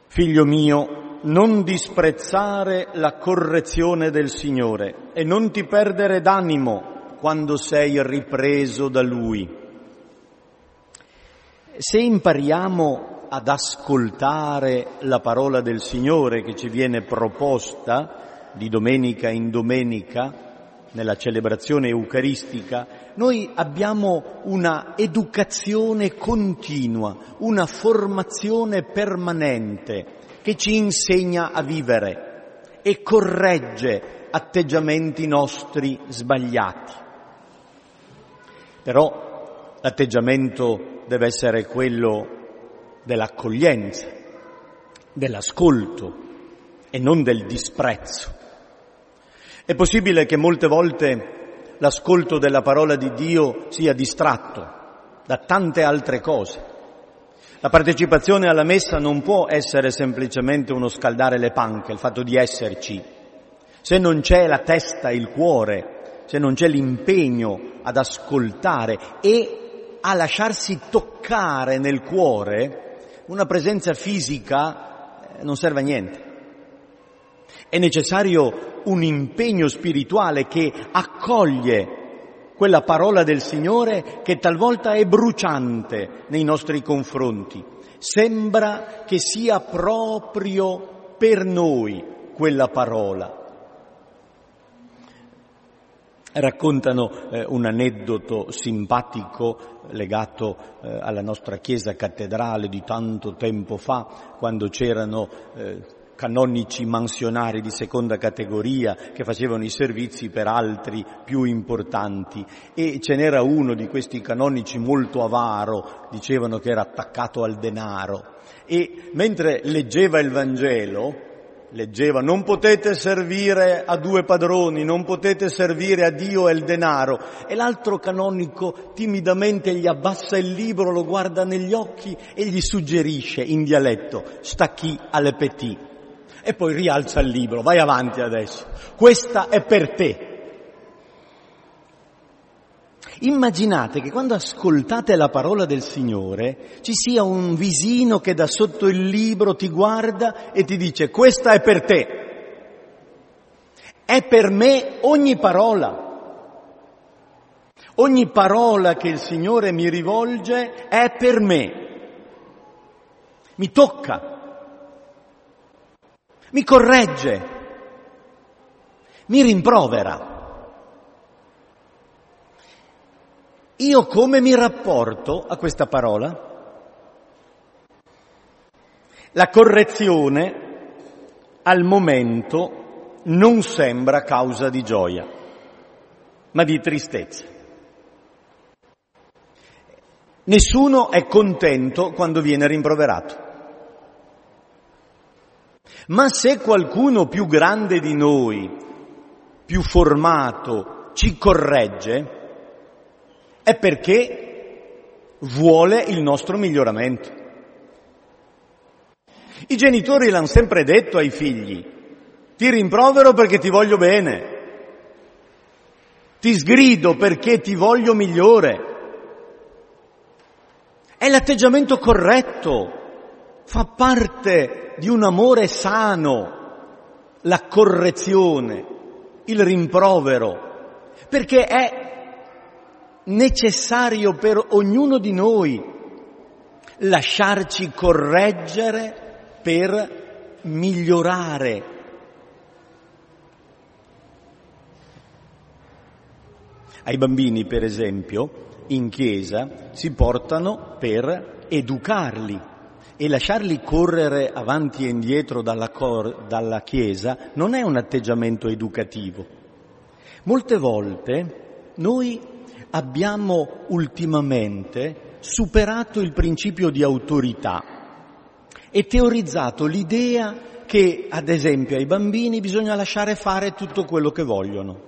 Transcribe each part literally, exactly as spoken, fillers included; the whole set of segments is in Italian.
Figlio mio, non disprezzare la correzione del Signore e non ti perdere d'animo quando sei ripreso da Lui. Se impariamo ad ascoltare la parola del Signore che ci viene proposta di domenica in domenica nella celebrazione eucaristica, noi abbiamo una educazione continua, una formazione permanente che ci insegna a vivere e corregge atteggiamenti nostri sbagliati. Però l'atteggiamento deve essere quello dell'accoglienza, dell'ascolto e non del disprezzo. È possibile che molte volte l'ascolto della parola di Dio sia distratto da tante altre cose. La partecipazione alla messa non può essere semplicemente uno scaldare le panche, il fatto di esserci. Se non c'è la testa, il cuore, se non c'è l'impegno ad ascoltare e a lasciarsi toccare nel cuore, una presenza fisica non serve a niente. È necessario un impegno spirituale che accoglie quella parola del Signore che talvolta è bruciante nei nostri confronti. Sembra che sia proprio per noi quella parola. Raccontano eh, un aneddoto simpatico legato eh, alla nostra chiesa cattedrale di tanto tempo fa, quando c'erano eh, canonici mansionari di seconda categoria che facevano i servizi per altri più importanti, e ce n'era uno di questi canonici molto avaro, dicevano che era attaccato al denaro, e mentre leggeva il Vangelo leggeva: non potete servire a due padroni, non potete servire a Dio e il denaro, e l'altro canonico timidamente gli abbassa il libro, lo guarda negli occhi e gli suggerisce in dialetto: sta chi alle petit. E poi rialza il libro: vai avanti adesso, questa è per te. Immaginate che quando ascoltate la parola del Signore ci sia un visino che da sotto il libro ti guarda e ti dice: questa è per te, è per me ogni parola, ogni parola che il Signore mi rivolge è per me, mi tocca, mi corregge, mi rimprovera. Io come mi rapporto a questa parola? La correzione al momento non sembra causa di gioia, ma di tristezza. Nessuno è contento quando viene rimproverato. Ma se qualcuno più grande di noi, più formato, ci corregge, è perché vuole il nostro miglioramento. I genitori l'hanno sempre detto ai figli: ti rimprovero perché ti voglio bene, ti sgrido perché ti voglio migliore. È l'atteggiamento corretto, fa parte di un amore sano, la correzione, il rimprovero, perché è necessario per ognuno di noi lasciarci correggere per migliorare. Ai bambini, per esempio, in chiesa si portano per educarli, e lasciarli correre avanti e indietro dalla, cor- dalla chiesa non è un atteggiamento educativo. Molte volte noi abbiamo ultimamente superato il principio di autorità e teorizzato l'idea che, ad esempio, ai bambini bisogna lasciare fare tutto quello che vogliono,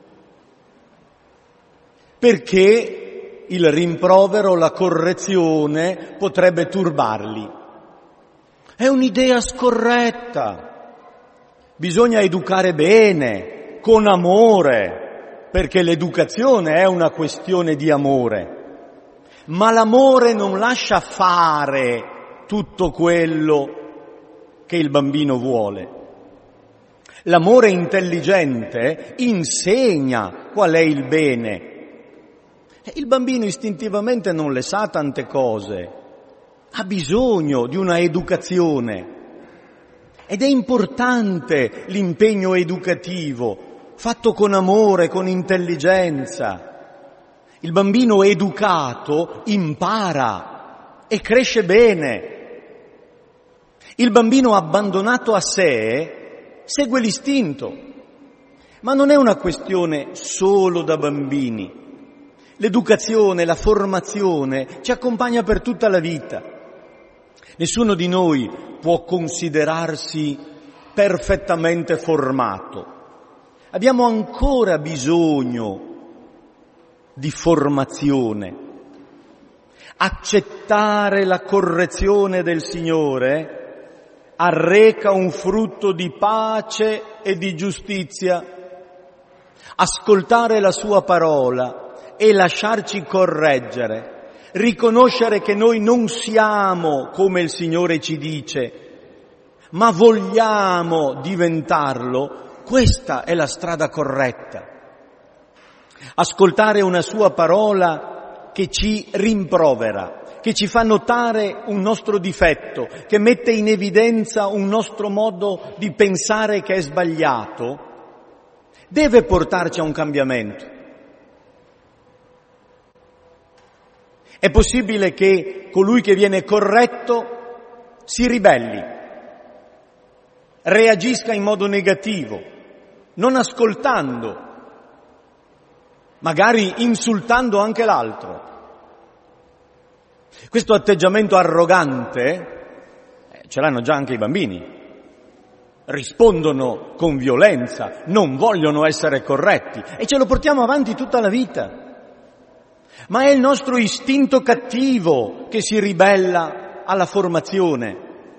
perché il rimprovero, la correzione potrebbe turbarli. È un'idea scorretta. Bisogna educare bene, con amore, perché l'educazione è una questione di amore, ma l'amore non lascia fare tutto quello che il bambino vuole. L'amore intelligente insegna qual è il bene. Il bambino istintivamente non le sa tante cose, ha bisogno di una educazione ed è importante l'impegno educativo, fatto con amore, con intelligenza. Il bambino educato impara e cresce bene. Il bambino abbandonato a sé segue l'istinto, ma non è una questione solo da bambini. L'educazione, la formazione ci accompagna per tutta la vita. Nessuno di noi può considerarsi perfettamente formato. Abbiamo ancora bisogno di formazione. Accettare la correzione del Signore arreca un frutto di pace e di giustizia. Ascoltare la Sua parola e lasciarci correggere, riconoscere che noi non siamo come il Signore ci dice, ma vogliamo diventarlo, questa è la strada corretta. Ascoltare una Sua parola che ci rimprovera, che ci fa notare un nostro difetto, che mette in evidenza un nostro modo di pensare che è sbagliato, deve portarci a un cambiamento. È possibile che colui che viene corretto si ribelli, reagisca in modo negativo, non ascoltando, magari insultando anche l'altro. Questo atteggiamento arrogante eh, ce l'hanno già anche i bambini. Rispondono con violenza, non vogliono essere corretti e ce lo portiamo avanti tutta la vita. Ma è il nostro istinto cattivo che si ribella alla formazione.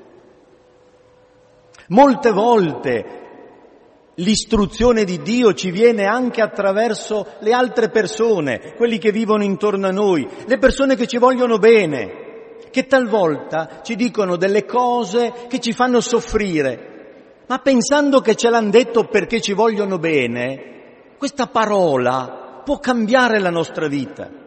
Molte volte l'istruzione di Dio ci viene anche attraverso le altre persone, quelli che vivono intorno a noi, le persone che ci vogliono bene, che talvolta ci dicono delle cose che ci fanno soffrire, ma pensando che ce l'hanno detto perché ci vogliono bene, questa parola può cambiare la nostra vita.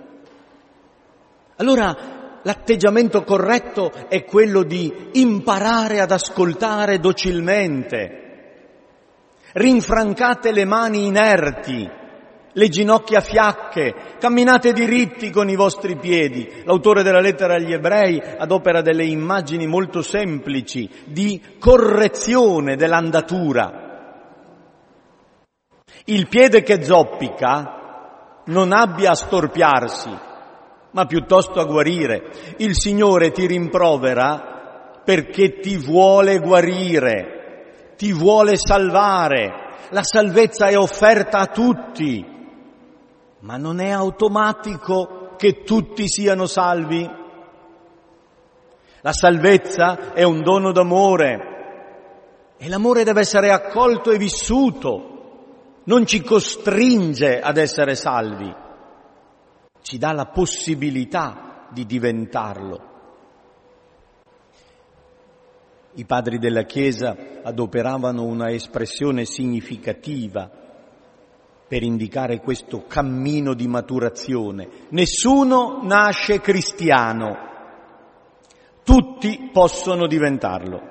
Allora l'atteggiamento corretto è quello di imparare ad ascoltare docilmente. Rinfrancate le mani inerti, le ginocchia fiacche, camminate diritti con i vostri piedi. L'autore della lettera agli Ebrei adopera delle immagini molto semplici di correzione dell'andatura. Il piede che zoppica non abbia a storpiarsi, ma piuttosto a guarire. Il Signore ti rimprovera perché ti vuole guarire, ti vuole salvare. La salvezza è offerta a tutti, ma non è automatico che tutti siano salvi. La salvezza è un dono d'amore e l'amore deve essere accolto e vissuto, non ci costringe ad essere salvi. Ci dà la possibilità di diventarlo. I padri della Chiesa adoperavano una espressione significativa per indicare questo cammino di maturazione. Nessuno nasce cristiano, tutti possono diventarlo.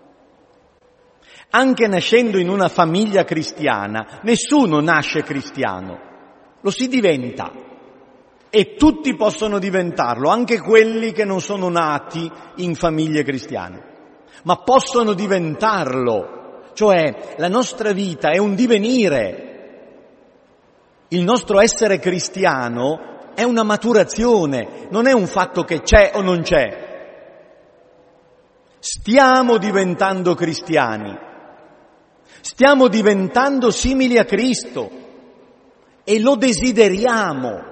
Anche nascendo in una famiglia cristiana, nessuno nasce cristiano, lo si diventa. E tutti possono diventarlo, anche quelli che non sono nati in famiglie cristiane. Ma possono diventarlo, cioè la nostra vita è un divenire. Il nostro essere cristiano è una maturazione, non è un fatto che c'è o non c'è. Stiamo diventando cristiani, stiamo diventando simili a Cristo e lo desideriamo.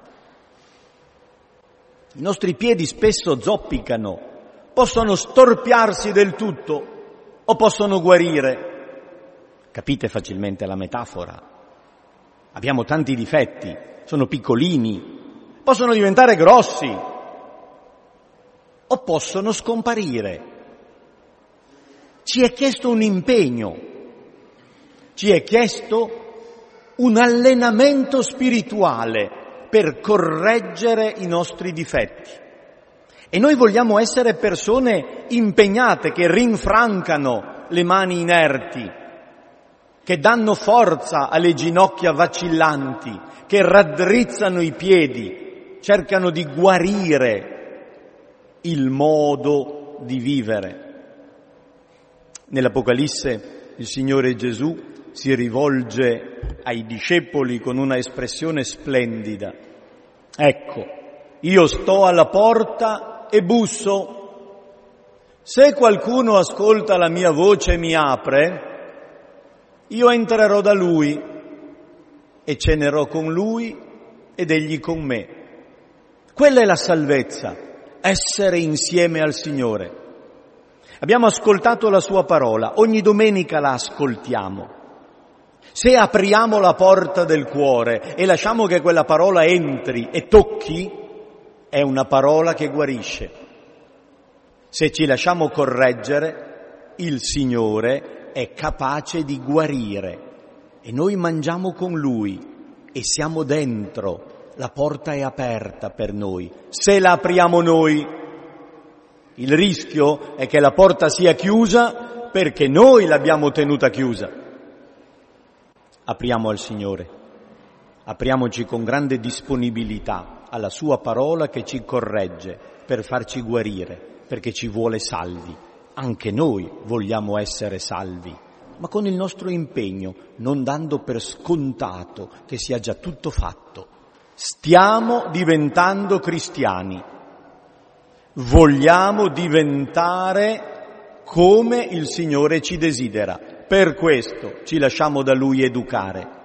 I nostri piedi spesso zoppicano, possono storpiarsi del tutto o possono guarire. Capite facilmente la metafora? Abbiamo tanti difetti, sono piccolini, possono diventare grossi o possono scomparire. ci è chiesto un impegno, ci è chiesto un allenamento spirituale per correggere i nostri difetti. E noi vogliamo essere persone impegnate, che rinfrancano le mani inerti, che danno forza alle ginocchia vacillanti, che raddrizzano i piedi, cercano di guarire il modo di vivere. Nell'Apocalisse il Signore Gesù si rivolge ai discepoli con una espressione splendida. Ecco, io sto alla porta e busso. Se qualcuno ascolta la mia voce e mi apre, io entrerò da lui e cenerò con lui ed egli con me. Quella è la salvezza, essere insieme al Signore. Abbiamo ascoltato la sua parola, ogni domenica la ascoltiamo. Se apriamo la porta del cuore e lasciamo che quella parola entri e tocchi, è una parola che guarisce. Se ci lasciamo correggere, il Signore è capace di guarire e noi mangiamo con Lui e siamo dentro, la porta è aperta per noi. Se la apriamo noi, il rischio è che la porta sia chiusa perché noi l'abbiamo tenuta chiusa. Apriamo al Signore, apriamoci con grande disponibilità alla sua parola che ci corregge per farci guarire, perché ci vuole salvi. Anche noi vogliamo essere salvi, ma con il nostro impegno, non dando per scontato che sia già tutto fatto. Stiamo diventando cristiani. Vogliamo diventare come il Signore ci desidera. Per questo ci lasciamo da Lui educare.